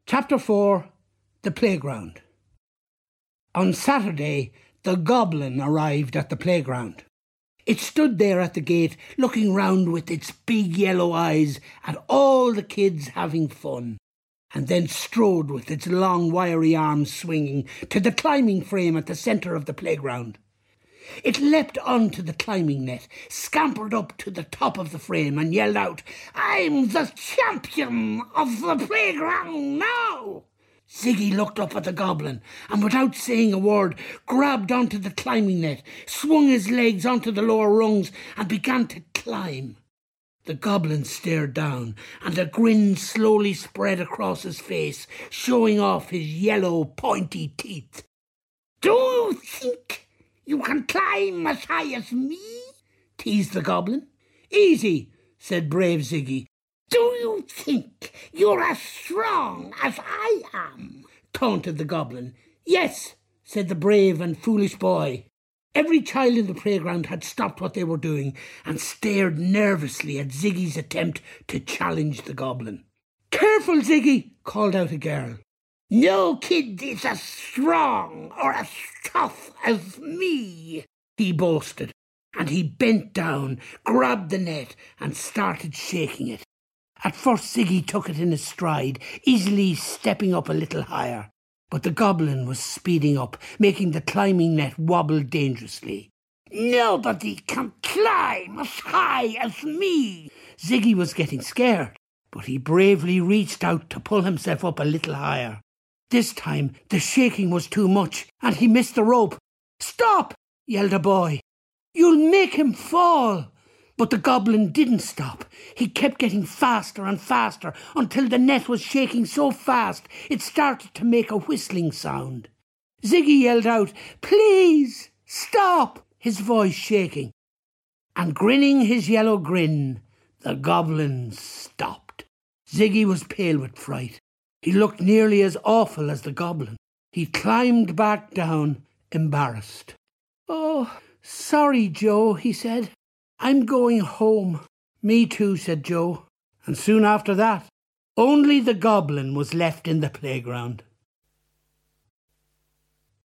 Chapter 4. The Playground. On Saturday, the Goblin arrived at the playground. It stood there at the gate, looking round with its big yellow eyes at all the kids having fun, and then strode with its long wiry arms swinging to the climbing frame at the centre of the playground. It leapt onto the climbing net, scampered up to the top of the frame and yelled out, "I'm the champion of the playground now!" Ziggy looked up at the Goblin and, without saying a word, grabbed onto the climbing net, swung his legs onto the lower rungs and began to climb. The Goblin stared down, and a grin slowly spread across his face, showing off his yellow, pointy teeth. "Do you think you can climb as high as me?" teased the Goblin. "Easy," said brave Ziggy. "Do you think you're as strong as I am?" taunted the Goblin. "Yes," said the brave and foolish boy. Every child in the playground had stopped what they were doing and stared nervously at Ziggy's attempt to challenge the Goblin. "Careful, Ziggy," called out a girl. "No kid is as strong or as tough as me," he boasted, and he bent down, grabbed the net and started shaking it. At first Ziggy took it in his stride, easily stepping up a little higher, but the Goblin was speeding up, making the climbing net wobble dangerously. "Nobody can climb as high as me." Ziggy was getting scared, but he bravely reached out to pull himself up a little higher. This time the shaking was too much, and he missed the rope. "Stop!" yelled a boy. "You'll make him fall." But the Goblin didn't stop. He kept getting faster and faster until the net was shaking so fast it started to make a whistling sound. Ziggy yelled out, "Please, stop!" his voice shaking. And grinning his yellow grin, the Goblin stopped. Ziggy was pale with fright. He looked nearly as awful as the Goblin. He climbed back down, embarrassed. "Oh, sorry, Joe," he said. "I'm going home." "Me too," said Joe. And soon after that, only the Goblin was left in the playground.